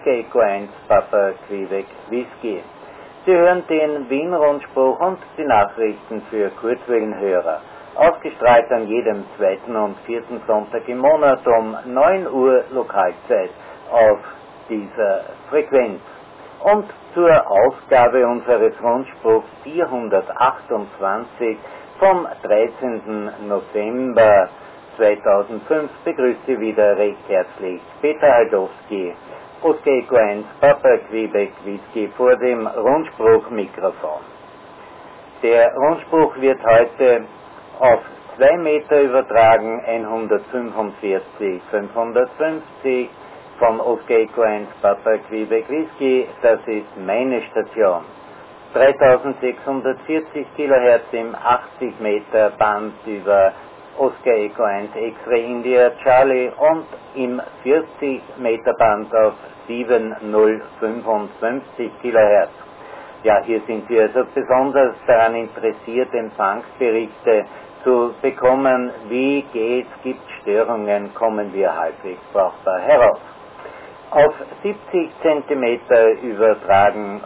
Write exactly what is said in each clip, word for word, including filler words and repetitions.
Oscar Echo eins Papa Quebec Whisky. Sie hören den Wien-Rundspruch und die Nachrichten für Kurzwellenhörer, ausgestrahlt an jedem zweiten und vierten Sonntag im Monat um neun Uhr Lokalzeit auf dieser Frequenz. Und zur Ausgabe unseres Rundspruchs vierhundertachtundzwanzig vom dreizehnten November zweitausendfünf begrüße wieder recht herzlich Peter Haldowski, Oscar Echo eins Papa Quebec Whisky vor dem Rundspruchmikrofon. Der Rundspruch wird heute auf zwei Meter übertragen, hundertfünfundvierzig, fünfhundertfünfzig vom Oscar Echo eins Papa Quebec Whisky, das ist meine Station. dreitausendsechshundertvierzig Kilohertz im achtzig Meter Band über Oscar Echo eins X-Ray India Charlie und im vierzig Meter Band auf siebentausendfünfundfünfzig Kilohertz. Ja, hier sind wir also besonders daran interessiert, Empfangsberichte zu bekommen. Wie geht's? Gibt Störungen? Kommen wir halbwegs brauchbar heraus. Auf siebzig Zentimeter übertragen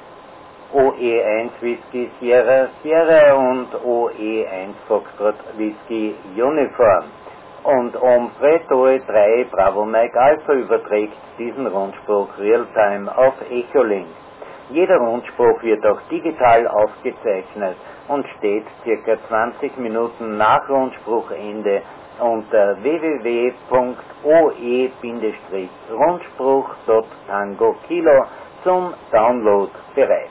O E eins Whisky Sierra Sierra und O E eins Foxtrot Whisky Uniform. Und Ombre Toe drei Bravo Mike Alpha überträgt diesen Rundspruch Realtime auf Echolink. Jeder Rundspruch wird auch digital aufgezeichnet und steht circa zwanzig Minuten nach Rundspruchende unter w w w punkt o e rundspruch punkt tango kilo zum Download bereit.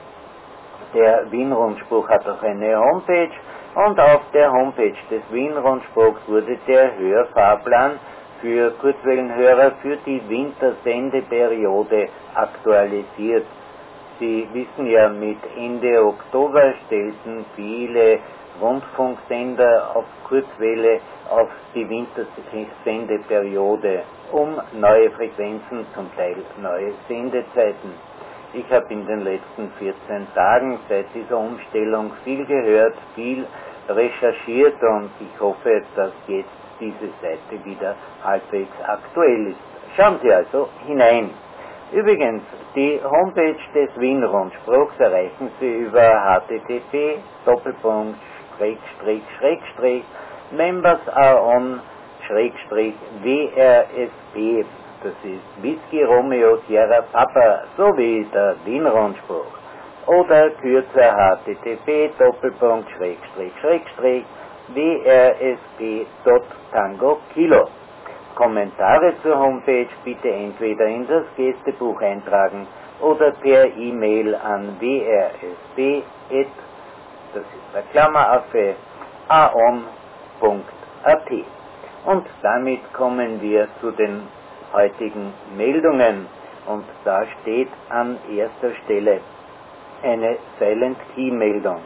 Der Wien-Rundspruch hat auch eine Homepage und auf der Homepage des Wien-Rundspruchs wurde der Hörfahrplan für Kurzwellenhörer für die Wintersendeperiode aktualisiert. Sie wissen ja, mit Ende Oktober stellten viele Rundfunksender auf Kurzwelle auf die Wintersendeperiode um, neue Frequenzen, zum Teil neue Sendezeiten. Ich habe in den letzten vierzehn Tagen seit dieser Umstellung viel gehört, viel recherchiert und ich hoffe, dass jetzt diese Seite wieder halbwegs aktuell ist. Schauen Sie also hinein. Übrigens, die Homepage des Wien-Rundspruchs erreichen Sie über h t t p Doppelpunkt Schrägstrich Schrägstrich Members are on Schrägstrich W R S P. Das ist Whisky Romeo Sierra Papa sowie der Wien-Rundspruch. Oder kürzer h t t p Doppelpunkt Schrägstrich Schrägstrich W R S P Tango Kilo. Kommentare zur Homepage bitte entweder in das Gästebuch eintragen oder per E-Mail an w r s p at, das ist der Klammeraffe, aon punkt a t. Und damit kommen wir zu den heutigen Meldungen und da steht an erster Stelle eine Silent Key Meldung.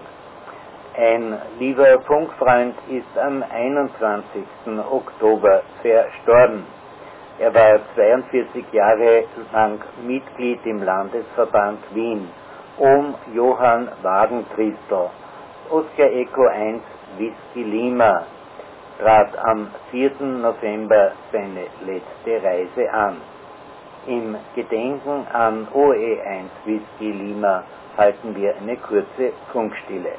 Ein lieber Funkfreund ist am einundzwanzigsten Oktober verstorben. Er war zweiundvierzig Jahre lang Mitglied im Landesverband Wien. Ohm Johann Wagentriestel, Oscar Echo eins Whisky Lima, trat am vierten November seine letzte Reise an. Im Gedenken an O E eins Whisky Lima halten wir eine kurze Funkstille.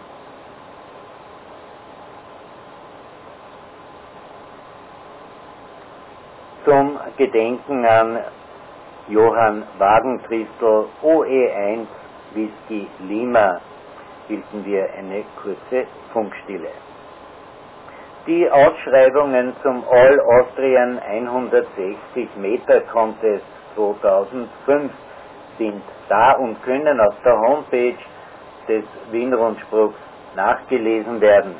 Zum Gedenken an Johann Wagentriestel, O E eins Whisky Lima, hielten wir eine kurze Funkstille. Die Ausschreibungen zum All Austrian hundertsechzig Meter Contest zweitausendfünf sind da und können auf der Homepage des Wien-Rundspruchs nachgelesen werden.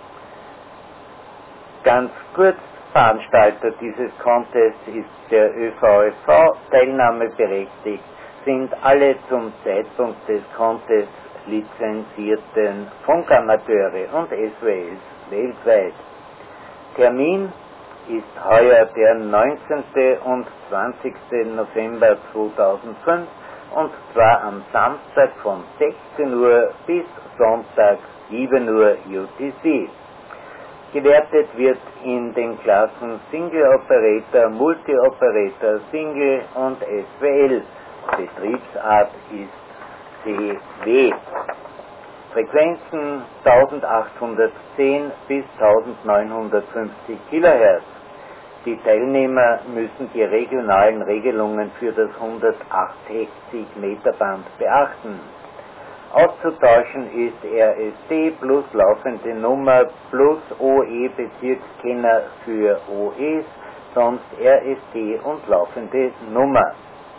Ganz kurz, Veranstalter dieses Contests ist der Ö V F V, teilnahmeberechtigt sind alle zum Zeitpunkt des Contests lizenzierten Funkamateure und S W Ls weltweit. Termin ist heuer der neunzehnten und zwanzigsten November zweitausendfünf und zwar am Samstag von sechzehn Uhr bis Sonntag sieben Uhr U T C. Gewertet wird in den Klassen Single Operator, Multi Operator, Single und S W L. Betriebsart ist C W. Frequenzen eintausendachthundertzehn bis eintausendneunhundertfünfzig Kilohertz. Die Teilnehmer müssen die regionalen Regelungen für das hundertachtzig Meter Band beachten. Auszutauschen ist R S T plus laufende Nummer plus O E-Bezirkskenner für O Es, sonst R S T und laufende Nummer.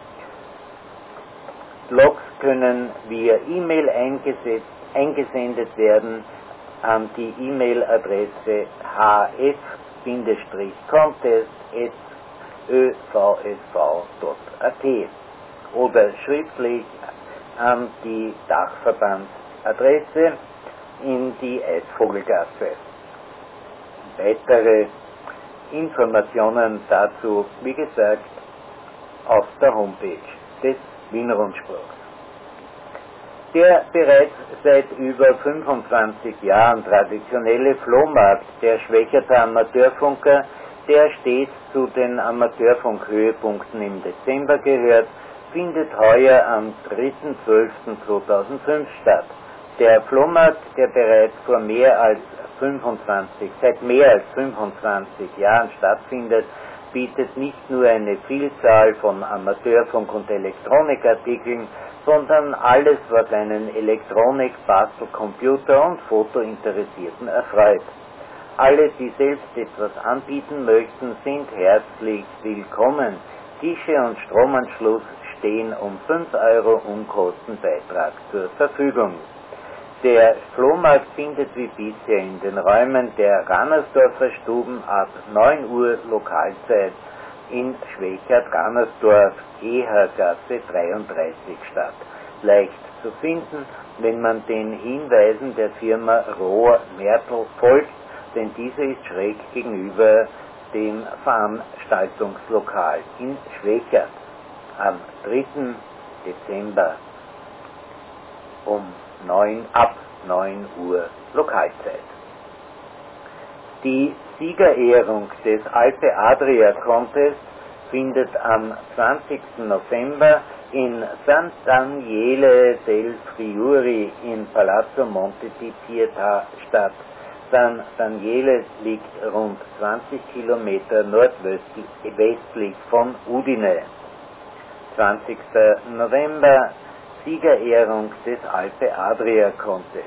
Logs können via E-Mail eingesendet werden an die E-Mail-Adresse h f contest at ö v s v punkt a t oder schriftlich an die Dachverbandsadresse in die Eisvogelgasse. Weitere Informationen dazu, wie gesagt, auf der Homepage des Wiener Rundspruchs. Der bereits seit über fünfundzwanzig Jahren traditionelle Flohmarkt der Schwächerter Amateurfunker, der stets zu den Amateurfunk-Höhepunkten im Dezember gehört, findet heuer am dritten zwölften zweitausendfünf statt. Der Flohmarkt, der bereits vor mehr als fünfundzwanzig, seit mehr als fünfundzwanzig Jahren stattfindet, bietet nicht nur eine Vielzahl von Amateurfunk- und Elektronikartikeln, sondern alles, was einen Elektronik-, Bastel-, Computer- und Fotointeressierten erfreut. Alle, die selbst etwas anbieten möchten, sind herzlich willkommen. Tische und Stromanschluss stehen um fünf Euro Unkostenbeitrag zur Verfügung. Der Flohmarkt findet wie bisher in den Räumen der Ranersdorfer Stuben ab neun Uhr Lokalzeit in Schwächert-Ranersdorf, Ehergasse dreiunddreißig statt. Leicht zu finden, wenn man den Hinweisen der Firma Rohr-Mertl folgt, denn diese ist schräg gegenüber dem Veranstaltungslokal in Schwächert am dritten Dezember um neun, ab neun Uhr Lokalzeit. Die Siegerehrung des Alpe Adria Contest findet am zwanzigsten November in San Daniele del Friuli in Palazzo Monte di Pietà statt. San Daniele liegt rund zwanzig Kilometer nordwestlich von Udine. zwanzigsten November, Siegerehrung des Alpe Adria Contest.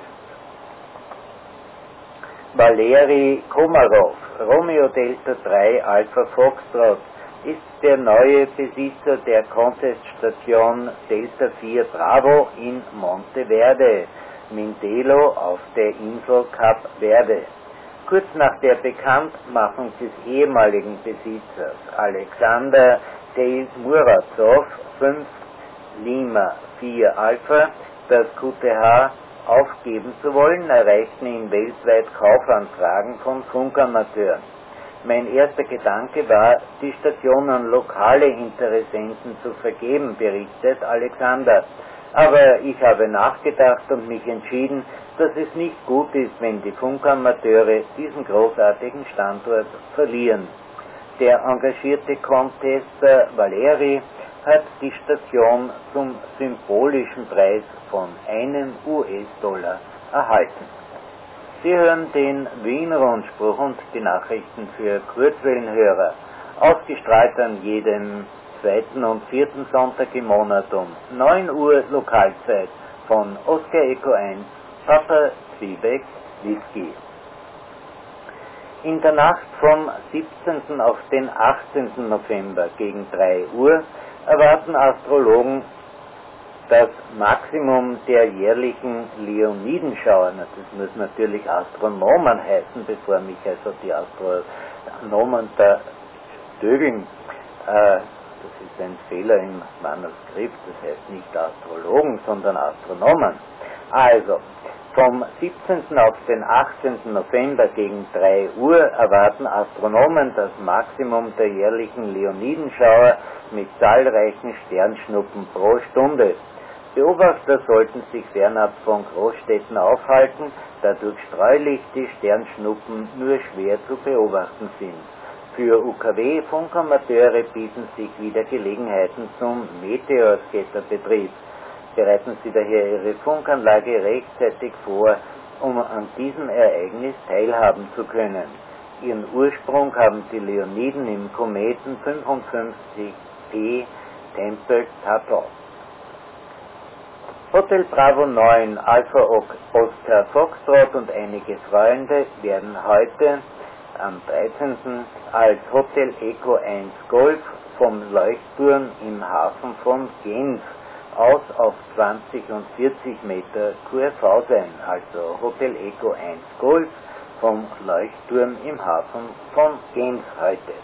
Valeri Komarov, Romeo Delta drei Alpha Foxtrot, ist der neue Besitzer der Conteststation Delta vier Bravo in Monteverde, Mindelo auf der Insel Cap Verde. Kurz nach der Bekanntmachung des ehemaligen Besitzers Alexander Muratov fünf Lima vier Alpha das Q T H aufgeben zu wollen, erreichten ihn weltweit Kaufanfragen von Funkamateuren. Mein erster Gedanke war, die Station an lokale Interessenten zu vergeben, berichtet Alexander. Aber ich habe nachgedacht und mich entschieden, dass es nicht gut ist, wenn die Funkamateure diesen großartigen Standort verlieren. Der engagierte Contester Valeri hat die Station zum symbolischen Preis von einem U S-Dollar erhalten. Sie hören den Wiener Rundspruch und die Nachrichten für Kurzwellenhörer, ausgestrahlt an jedem zweiten und vierten Sonntag im Monat um neun Uhr Lokalzeit von Oscar Echo eins, Papa Zwiebeck, Whisky. In der Nacht vom siebzehnten auf den achtzehnten November gegen drei Uhr erwarten Astrologen das Maximum der jährlichen Leonidenschauer. Das muss natürlich Astronomen heißen, bevor mich also die Astronomen da stögeln. Äh, das ist ein Fehler im Manuskript, das heißt nicht Astrologen, sondern Astronomen. Also, vom siebzehnten auf den achtzehnten November gegen drei Uhr erwarten Astronomen das Maximum der jährlichen Leonidenschauer mit zahlreichen Sternschnuppen pro Stunde. Beobachter sollten sich fernab von Großstädten aufhalten, da durch Streulicht die Sternschnuppen nur schwer zu beobachten sind. Für U K W-Funkamateure bieten sich wieder Gelegenheiten zum Meteorscatterbetrieb. Bereiten Sie daher Ihre Funkanlage rechtzeitig vor, um an diesem Ereignis teilhaben zu können. Ihren Ursprung haben die Leoniden im Kometen fünfundfünfzig P Tempel-Tuttle. Hotel Bravo neun, Alpha Oscar Foxtrot und einige Freunde werden heute am dreizehnten als Hotel Eco eins Golf vom Leuchtturm im Hafen von Genf aus auf zwanzig und vierzig Meter Q R V sein, also Hotel Eco eins Golf vom Leuchtturm im Hafen von Genf heute.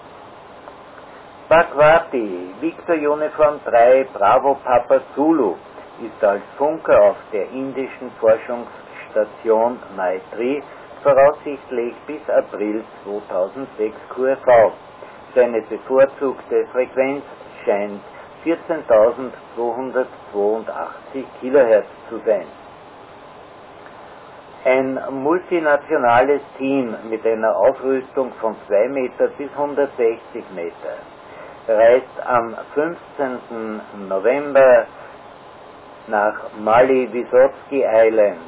Bhagwati, Victor Uniform drei, Bravo Papa Zulu, ist als Funker auf der indischen Forschungsstation Maitri voraussichtlich bis April zweitausendsechs Q R V. Seine bevorzugte Frequenz scheint vierzehntausendzweihundertzweiundachtzig Kilohertz zu sein. Ein multinationales Team mit einer Ausrüstung von zwei Meter bis hundertsechzig Meter reist am fünfzehnten November nach Mali Wysotsky Island.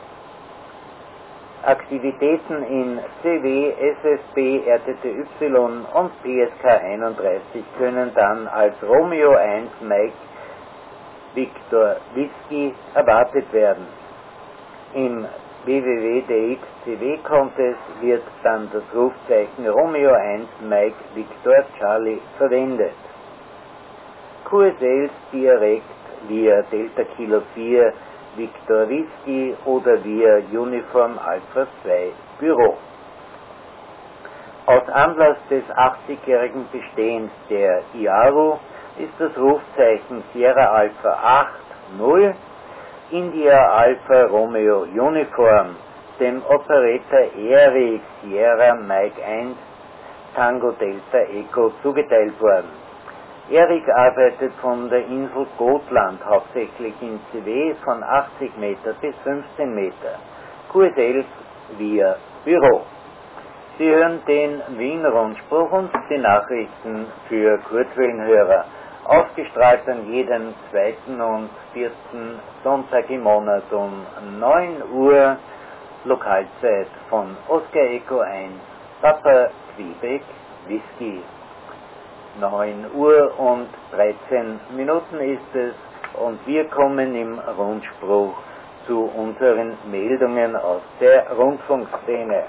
Aktivitäten in C W, S S B, R T T Y und P S K einunddreißig können dann als Romeo eins Mike Victor Whisky erwartet werden. Im W W W D X C W Contest wird dann das Rufzeichen Romeo eins Mike Victor Charlie verwendet. Q S Ls direkt via Delta Kilo vier Victor Whisky oder via Uniform Alpha zwei Büro. Aus Anlass des achtzigjährigen Bestehens der I A R U ist das Rufzeichen Sierra Alpha acht null India Alpha Romeo Uniform dem Operator Eric Sierra Mike eins Tango Delta Echo zugeteilt worden. Erik arbeitet von der Insel Gotland hauptsächlich in C W von achtzig Meter bis fünfzehn Meter, Q S Ls via Büro. Sie hören den Wien-Rundspruch und die Nachrichten für Kurzwellenhörer, ausgestrahlt an jeden zweiten und vierten Sonntag im Monat um neun Uhr Lokalzeit von Oscar Echo eins, Papa Quebec Whisky. neun Uhr und dreizehn Minuten ist es und wir kommen im Rundspruch zu unseren Meldungen aus der Rundfunkszene.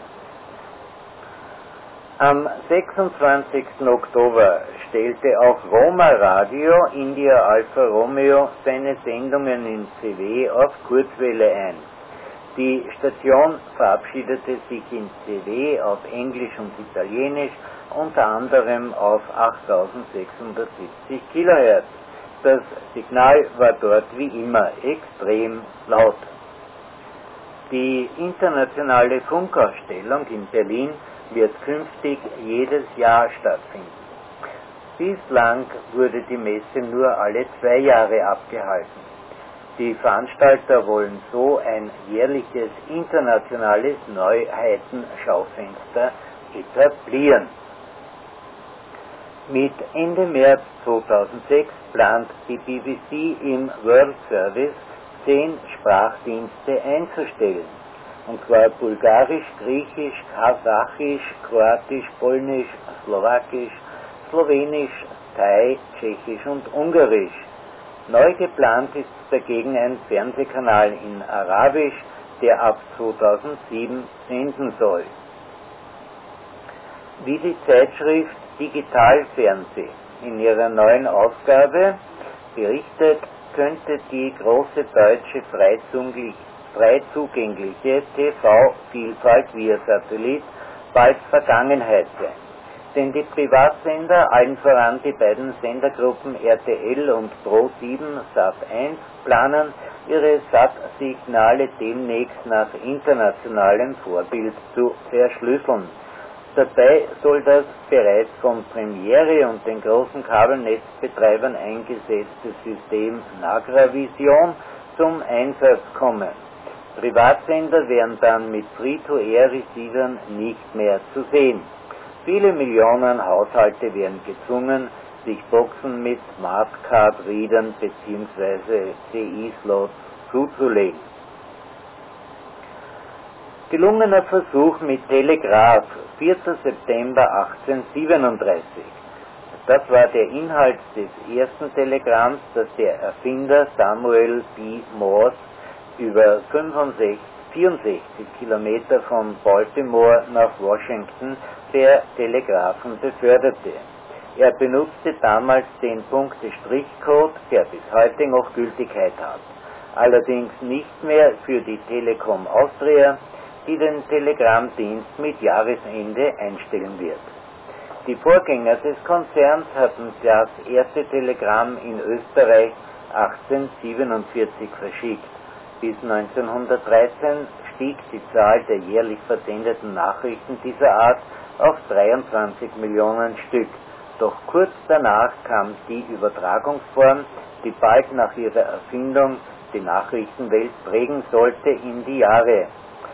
Am sechsundzwanzigsten Oktober stellte auch Roma Radio India Alpha Romeo seine Sendungen in C W auf Kurzwelle ein. Die Station verabschiedete sich in C W auf Englisch und Italienisch unter anderem auf achttausendsechshundertsiebzig Kilohertz. Das Signal war dort wie immer extrem laut. Die internationale Funkausstellung in Berlin wird künftig jedes Jahr stattfinden. Bislang wurde die Messe nur alle zwei Jahre abgehalten. Die Veranstalter wollen so ein jährliches internationales Neuheitenschaufenster etablieren. Mit Ende März zweitausendsechs plant die B B C im World Service zehn Sprachdienste einzustellen, und zwar Bulgarisch, Griechisch, Kasachisch, Kroatisch, Polnisch, Slowakisch, Slowenisch, Thai, Tschechisch und Ungarisch. Neu geplant ist dagegen ein Fernsehkanal in Arabisch, der ab zweitausendsieben senden soll. Wie die Zeitschrift Digitalfernseh in ihrer neuen Ausgabe berichtet, könnte die große deutsche frei zugängliche T V-Vielfalt via Satellit bald Vergangenheit sein. Denn die Privatsender, allen voran die beiden Sendergruppen R T L und Pro sieben Sat eins, planen, ihre Sat-Signale demnächst nach internationalem Vorbild zu verschlüsseln. Dabei soll das bereits von Premiere und den großen Kabelnetzbetreibern eingesetzte System Nagravision zum Einsatz kommen. Privatsender wären dann mit Free-to-Air-Receivern nicht mehr zu sehen. Viele Millionen Haushalte wären gezwungen, sich Boxen mit Smartcard-Readern bzw. C I-Slots zuzulegen. Gelungener Versuch mit Telegraph, vierter September achtzehnhundertsiebenunddreißig. Das war der Inhalt des ersten Telegramms, das der Erfinder Samuel B. Morse über vierundsechzig Kilometer von Baltimore nach Washington per Telegraphen beförderte. Er benutzte damals den Punkte-Strich-Code, der bis heute noch Gültigkeit hat. Allerdings nicht mehr für die Telekom Austria, die den Telegrammdienst mit Jahresende einstellen wird. Die Vorgänger des Konzerns hatten das erste Telegramm in Österreich achtzehnhundertsiebenundvierzig verschickt. Bis neunzehnhundertdreizehn stieg die Zahl der jährlich versendeten Nachrichten dieser Art auf dreiundzwanzig Millionen Stück. Doch kurz danach kam die Übertragungsform, die bald nach ihrer Erfindung die Nachrichtenwelt prägen sollte, in die Jahre.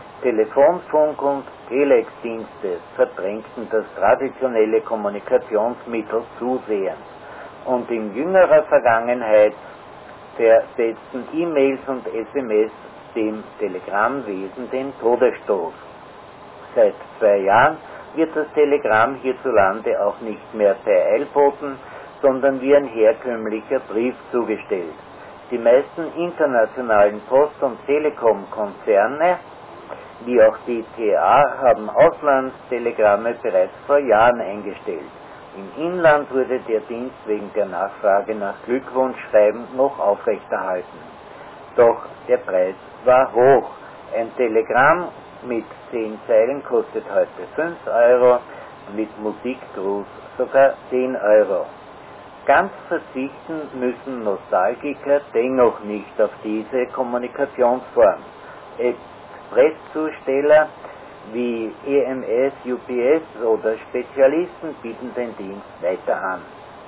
Telefonfunk und Telexdienste verdrängten das traditionelle Kommunikationsmittel zusehends. Und in jüngerer Vergangenheit versetzten E-Mails und S M S dem Telegrammwesen den Todesstoß. Seit zwei Jahren wird das Telegramm hierzulande auch nicht mehr per Eilboten, sondern wie ein herkömmlicher Brief zugestellt. Die meisten internationalen Post- und Telekom-Konzerne, wie auch die T A, haben Auslandstelegramme bereits vor Jahren eingestellt. Im Inland wurde der Dienst wegen der Nachfrage nach Glückwunschschreiben noch aufrechterhalten. Doch der Preis war hoch. Ein Telegramm mit zehn Zeilen kostet heute fünf Euro, mit Musikgruß sogar zehn Euro. Ganz verzichten müssen Nostalgiker dennoch nicht auf diese Kommunikationsform. Expresszusteller wie E M S, U P S oder Spezialisten bieten den Dienst weiter an.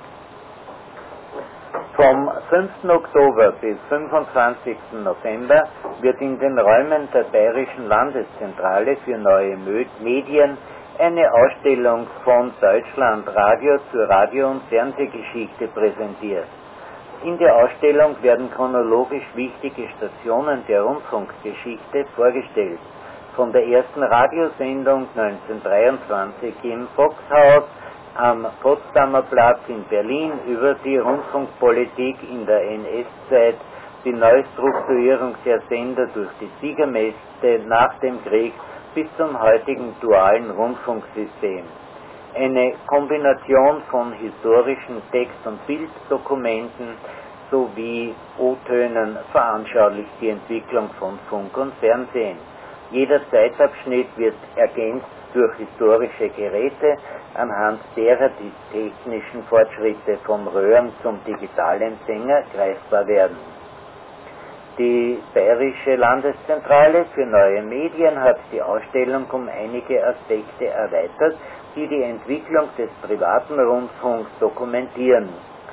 Vom fünften Oktober bis fünfundzwanzigsten November wird in den Räumen der Bayerischen Landeszentrale für neue Medien eine Ausstellung von Deutschlandradio zur Radio- und Fernsehgeschichte präsentiert. In der Ausstellung werden chronologisch wichtige Stationen der Rundfunkgeschichte vorgestellt. Von der ersten Radiosendung neunzehnhundertdreiundzwanzig im Foxhaus am Potsdamer Platz in Berlin über die Rundfunkpolitik in der N S-Zeit, die Neustrukturierung der Sender durch die Siegermächte nach dem Krieg bis zum heutigen dualen Rundfunksystem. Eine Kombination von historischen Text- und Bilddokumenten sowie O-Tönen veranschaulicht die Entwicklung von Funk und Fernsehen. Jeder Zeitabschnitt wird ergänzt durch historische Geräte, anhand derer die technischen Fortschritte vom Röhren zum Digitalempfänger greifbar werden. Die Bayerische Landeszentrale für neue Medien hat die Ausstellung um einige Aspekte erweitert, die die Entwicklung des privaten Rundfunks dokumentieren.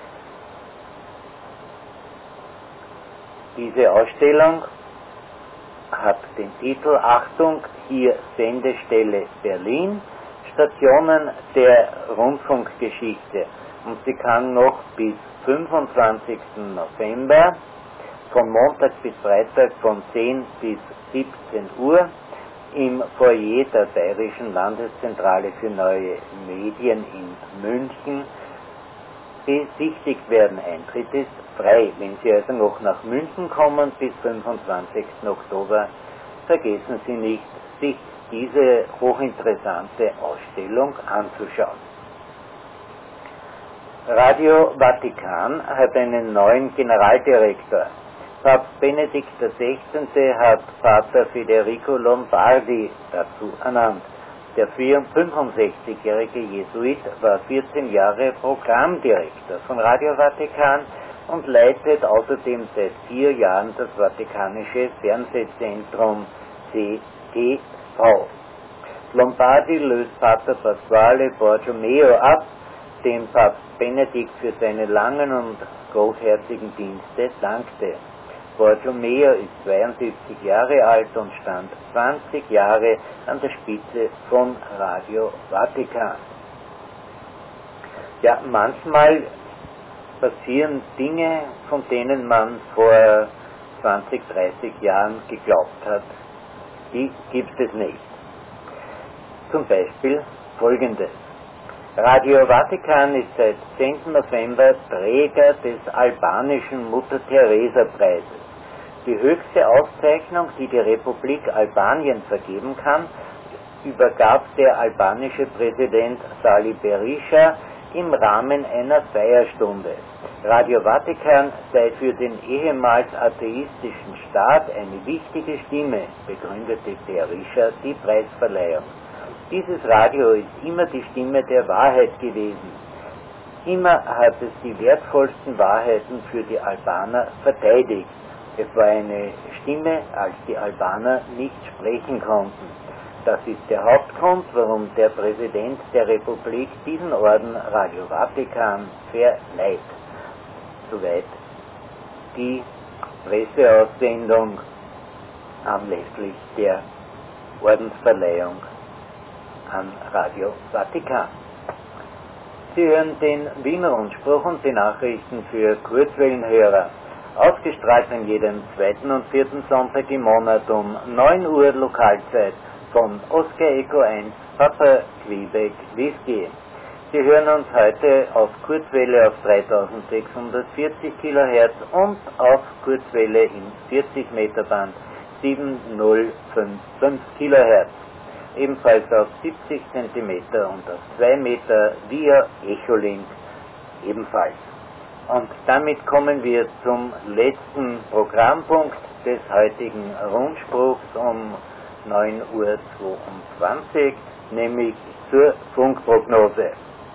Diese Ausstellung hat den Titel Achtung, hier Sendestelle Berlin, Stationen der Rundfunkgeschichte, und sie kann noch bis fünfundzwanzigsten November von Montag bis Freitag von zehn bis siebzehn Uhr im Foyer der Bayerischen Landeszentrale für neue Medien in München besichtigt werden. Eintritt ist frei. Wenn Sie also noch nach München kommen bis fünfundzwanzigsten Oktober, vergessen Sie nicht, sich diese hochinteressante Ausstellung anzuschauen. Radio Vatikan hat einen neuen Generaldirektor. Papst Benedikt der Sechzehnte hat Pater Federico Lombardi dazu ernannt. Der fünfundsechzigjährige Jesuit war vierzehn Jahre Programmdirektor von Radio Vatikan und leitet außerdem seit vier Jahren das Vatikanische Fernsehzentrum C T V. Lombardi löst Pater Pasquale Borromeo ab, dem Papst Benedikt für seine langen und großherzigen Dienste dankte. Borromeo ist zweiundsiebzig Jahre alt und stand zwanzig Jahre an der Spitze von Radio Vatikan. Ja, manchmal passieren Dinge, von denen man vor zwanzig, dreißig Jahren geglaubt hat, die gibt es nicht. Zum Beispiel folgendes. Radio Vatikan ist seit zehnten November Träger des albanischen Mutter-Teresa-Preises. Die höchste Auszeichnung, die die Republik Albanien vergeben kann, übergab der albanische Präsident Sali Berisha im Rahmen einer Feierstunde. Radio Vatikan sei für den ehemals atheistischen Staat eine wichtige Stimme, begründete Berisha die Preisverleihung. Dieses Radio ist immer die Stimme der Wahrheit gewesen. Immer hat es die wertvollsten Wahrheiten für die Albaner verteidigt. Es war eine Stimme, als die Albaner nicht sprechen konnten. Das ist der Hauptgrund, warum der Präsident der Republik diesen Orden Radio Vatikan verleiht. Soweit die Presseaussendung anlässlich der Ordensverleihung an Radio Vatikan. Sie hören den Wiener Rundspruch und die Nachrichten für Kurzwellenhörer, ausgestrahlt an jedem zweiten und vierten Sonntag im Monat um neun Uhr Lokalzeit von Oscar Echo eins, Papa Quebec Whisky. Sie hören uns heute auf Kurzwelle auf dreitausendsechshundertvierzig Kilohertz und auf Kurzwelle im vierzig Meter Band siebentausendfünfundfünfzig Kilohertz. Ebenfalls auf siebzig Zentimeter und auf zwei Meter via Echolink ebenfalls. Und damit kommen wir zum letzten Programmpunkt des heutigen Rundspruchs um neun Uhr zweiundzwanzig, nämlich zur Funkprognose.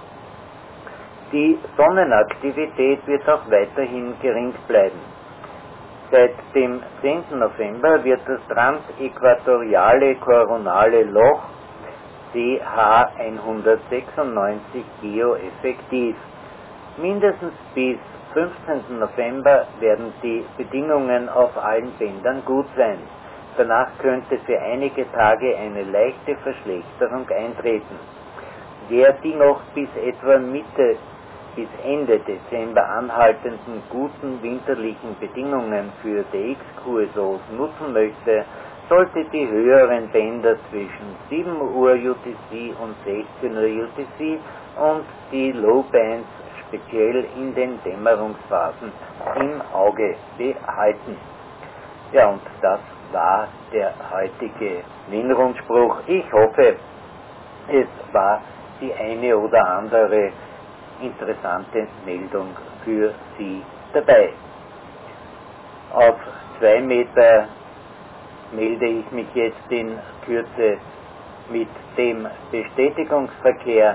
Die Sonnenaktivität wird auch weiterhin gering bleiben. Seit dem zehnten November wird das transäquatoriale koronale Loch C H hundertsechsundneunzig geoeffektiv. Mindestens bis fünfzehnten November werden die Bedingungen auf allen Bändern gut sein. Danach könnte für einige Tage eine leichte Verschlechterung eintreten. Wer die noch bis etwa Mitte bis Ende Dezember anhaltenden guten winterlichen Bedingungen für D X-Q S Os nutzen möchte, sollte die höheren Bänder zwischen sieben Uhr U T C und sechzehn Uhr U T C und die Low Bands speziell in den Dämmerungsphasen im Auge behalten. Ja, und das war der heutige Wien-Rundspruch. Ich hoffe, es war die eine oder andere interessante Meldung für Sie dabei. Auf zwei Meter melde ich mich jetzt in Kürze mit dem Bestätigungsverkehr,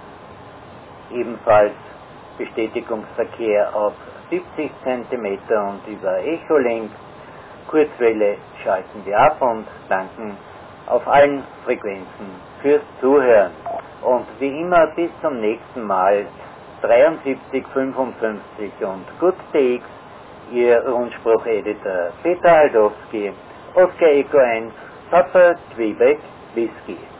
ebenfalls Bestätigungsverkehr auf siebzig Zentimeter und über Echolink. Kurzwelle schalten wir ab und danken auf allen Frequenzen fürs Zuhören. Und wie immer bis zum nächsten Mal, dreiundsiebzig fünfundfünfzig und Good T X, Ihr Rundspruch-Editor Peter Haldowski, Oscar Echo eins, Papa Quebec Whisky.